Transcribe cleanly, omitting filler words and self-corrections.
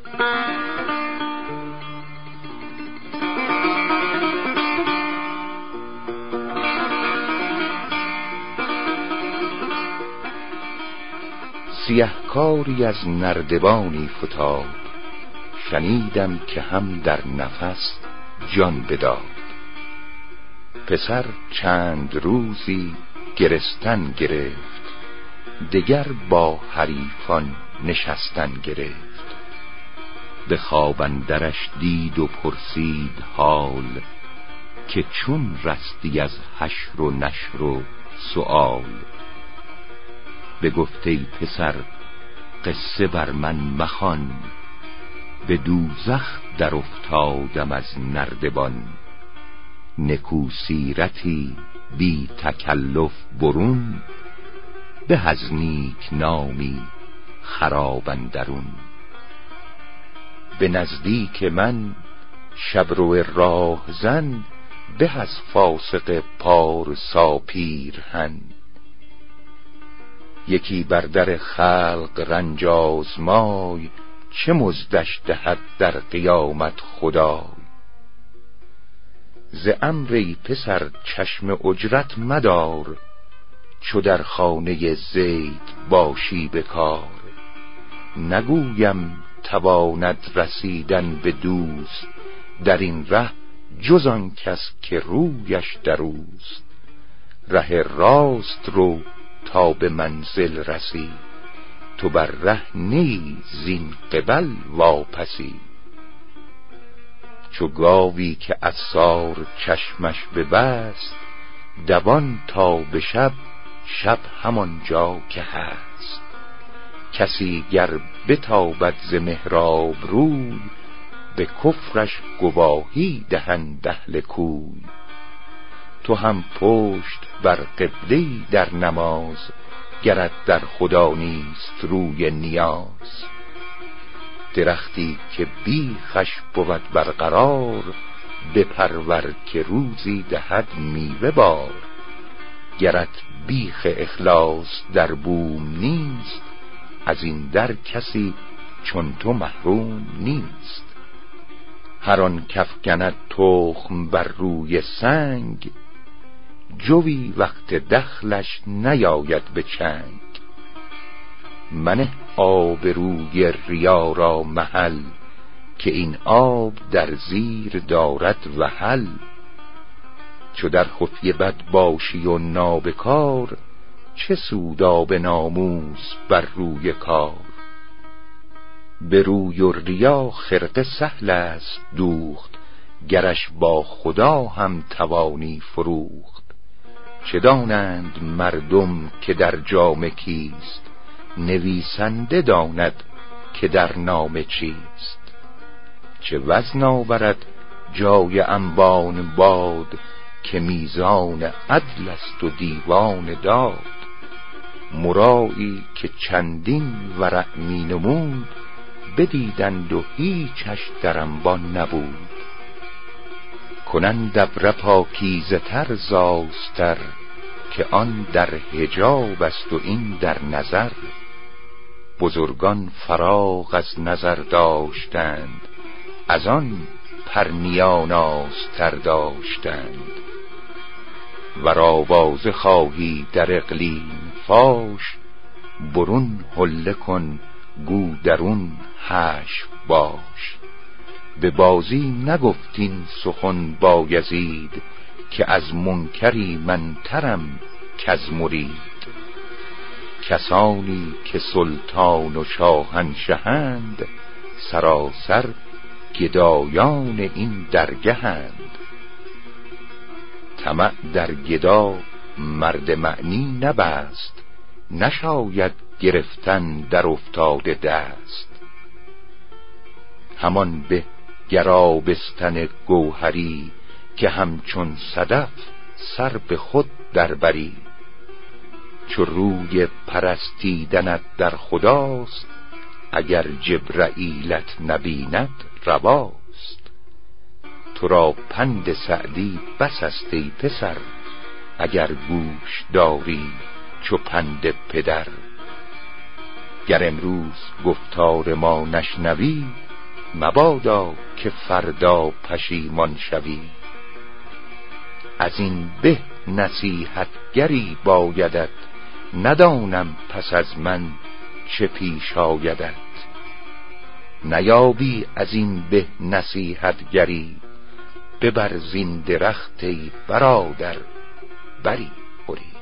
سیهکاری از نردبانی فتاد، شنیدم که هم در نفس جان بداد. پسر چند روزی گرستن گرفت، دگر با حریفان نشستن گرفت. به خواب اندرش دید و پرسید حال، که چون رستی از حشر و نشر و سؤال. بگفت ای پسر قصه بر من مخوان، به دوزخ در افتادم از نردبان. نکو سیرتی بی تکلف برون، به از نیک نامی خراب اندرون. به نزدیک من شبرو راهزن، به از فاسق پارسا پیرهن. یکی بر در خلق رنج آزمای، چه مزدش دهد در قیامت خدای. ز امر ای پسر چشم اجرت مدار، چو در خانه زید باشی به کار. نگویم تواند رسیدن به دوست، در این ره جز آن کس که رویش در اوست. ره راست رو تا به منزل رسی، تو بر ره نی زین قبل واپسی. چو گاوی که عصار چشمش ببست، دوان تا به شب، شب همان جا که هست. کسی گر بتابد ز محراب روی، به کفرش گواهی دهند اهل کوی. تو هم پشت بر قبله در نماز، گرت در خدا نیست روی نیاز. درختی که بیخش بود برقرار، بپرور که روزی دهد میوه بار. گرت بیخ اخلاص در بوم نیست، از این در کسی چون تو محروم نیست. هر آن کفکند تخم بر روی سنگ، جوی وقت دخلش نیاید به چنگ. منه آب روی ریا را محل، که این آب در زیر دارد وحل. چو در خفیه بد باشی و نابکار، چه سود آب ناموس بر روی کار. به روی و ریا خرقه سهل است دوخت، گرش با خدا هم توانی فروخت. چه دانند مردم که در جامه کیست، نویسنده داند که در نامه چیست. چه وزن آورد جای انبان باد، که میزان عدل است و دیوان داد. مرایی که چندین ورع می نمود، بدیدند و هیچش در انبان نبود. کنند ابر پاکیزه تر ز آستر، که آن در حجاب است و این در نظر. بزرگان فراغ از نظر داشتند، از آن پرنیان آستر داشتند. ور آوازه خواهی در اقلیم فاش، برون حله کن گو درون حشو باش. به بازی نگفتین سخن بایزید، که از منکری من ترم کز مرید. کسانی که سلطان و شاهنشهند، سراسر گدایان این درگهند. طمع در گدا مرد معنی نبست، نشاید گرفتن در افتاده دست. همان به گرابستن گوهری، که همچون صدف سر به خود دربری. چو روی پرستیدنت در خداست، اگر جبرائیلت نبیند رواست. تو را پند سعدی بس است ای پسر، اگر گوش داری چو پند پدر. گر امروز گفتار ما نشنوی، مبادا که فردا پشیمان شوی. از این به نصیحتگری بایدت، ندانم پس از من چه پیش آیدت. نیابی از این به نصیحتگری، ببر زین درخت ای برادر بری خوری.